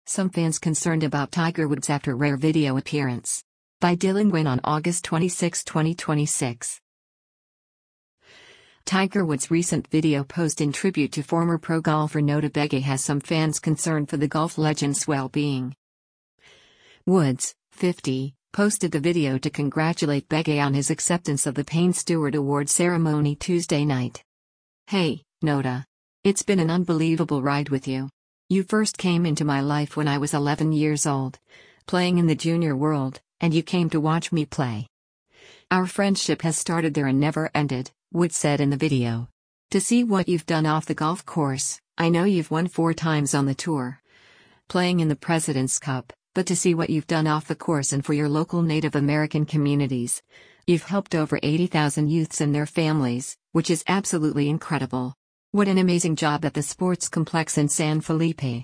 Some fans concerned about Tiger Woods after rare video appearance. By Dylan Nguyen on August 26, 2026. Tiger Woods' recent video post in tribute to former pro golfer Notah Begay has some fans concerned for the golf legend's well-being. Woods, 50, posted the video to congratulate Begay on his acceptance of the Payne Stewart Award ceremony Tuesday night. "Hey, Notah. It's been an unbelievable ride with you. You first came into my life when I was 11 years old, playing in the junior world, and you came to watch me play. Our friendship has started there and never ended," Woods said in the video. "To see what you've done off the golf course, I know you've won 4 times on the tour, playing in the President's Cup, but to see what you've done off the course and for your local Native American communities. You've helped over 80,000 youths and their families, which is absolutely incredible. What an amazing job at the Sports Complex in San Felipe."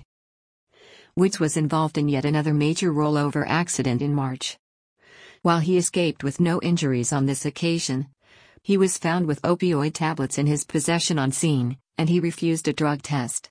Woods was involved in yet another major rollover accident in March. While he escaped with no injuries on this occasion, he was found with opioid tablets in his possession on scene, and he refused a drug test.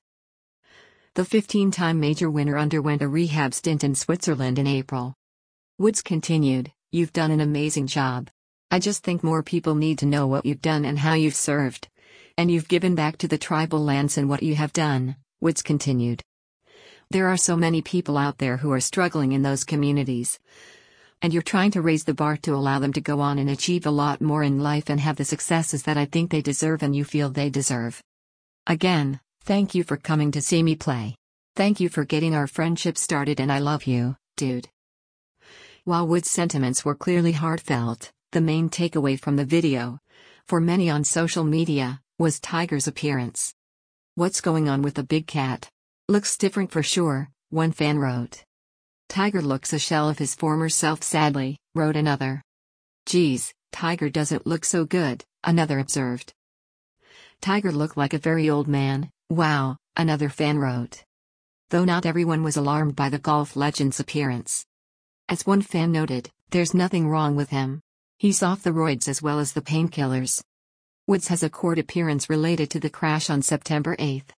The 15-time major winner underwent a rehab stint in Switzerland in April. Woods continued, "You've done an amazing job. I just think more people need to know what you've done and how you've served. And you've given back to the tribal lands in what you have done," Woods continued. "There are so many people out there who are struggling in those communities. And you're trying to raise the bar to allow them to go on and achieve a lot more in life and have the successes that I think they deserve and you feel they deserve. Again, thank you for coming to see me play. Thank you for getting our friendship started, and I love you, dude." While Woods' sentiments were clearly heartfelt, the main takeaway from the video, for many on social media, was Tiger's appearance. "What's going on with the big cat? Looks different for sure," one fan wrote. "Tiger looks a shell of his former self sadly," wrote another. "Geez, Tiger doesn't look so good," another observed. "Tiger looked like a very old man, wow," another fan wrote. Though not everyone was alarmed by the golf legend's appearance. As one fan noted, "There's nothing wrong with him. He's off the roids as well as the painkillers." Woods has a court appearance related to the crash on September 8.